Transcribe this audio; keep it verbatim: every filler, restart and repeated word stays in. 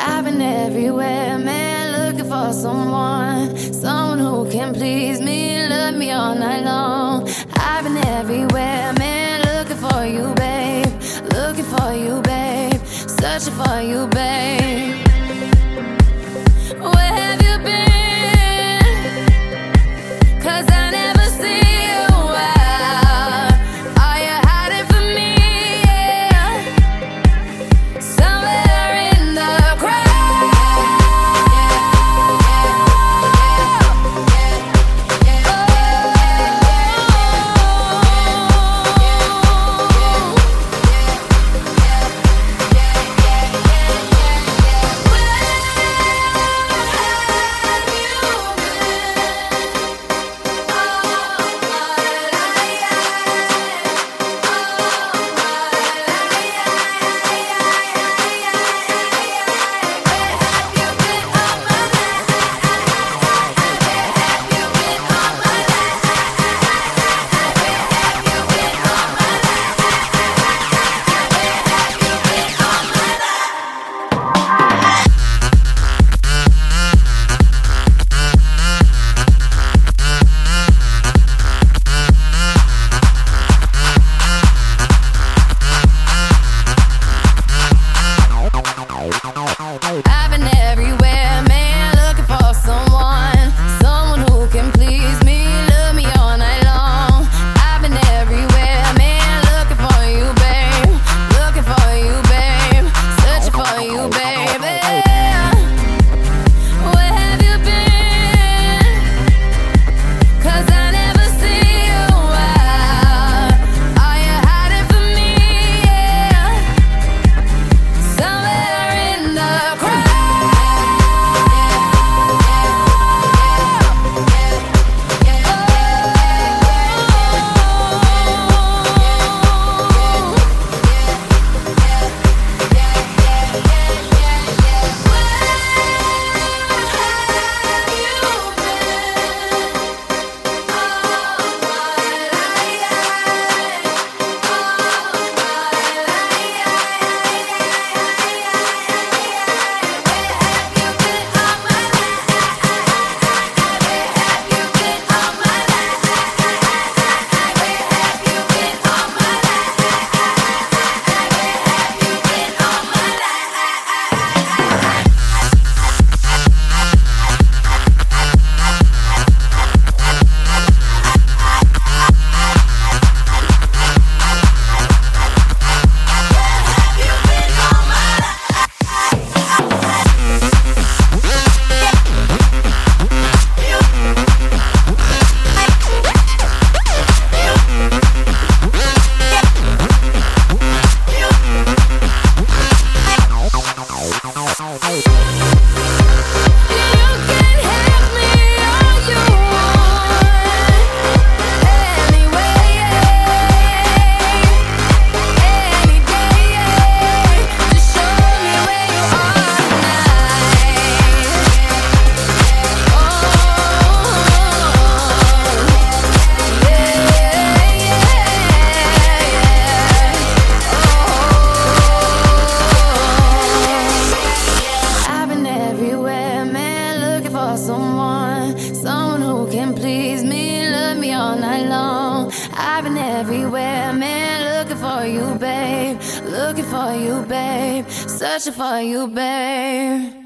I've been everywhere, man, looking for someone, someone who can please me, love me all night long. I've been everywhere, man, looking for you, babe, looking for you, babe, searching for you, babe. Where have you been? 'Cause I never see you out. Are you hiding from me? Yeah. Somewhere in the crowd. I've been everywhere, man, looking for someone, someone who can please me, love me all night long. I've been everywhere, man, looking for you, babe, looking for you, babe, searching for you, baby. Where have you been? 'Cause I never see you out. Are you hiding from me? Yeah. Somewhere in the crowd. Someone, someone who can please me, love me all night long. I've been everywhere, man, looking for you, babe, looking for you, babe, searching for you, babe.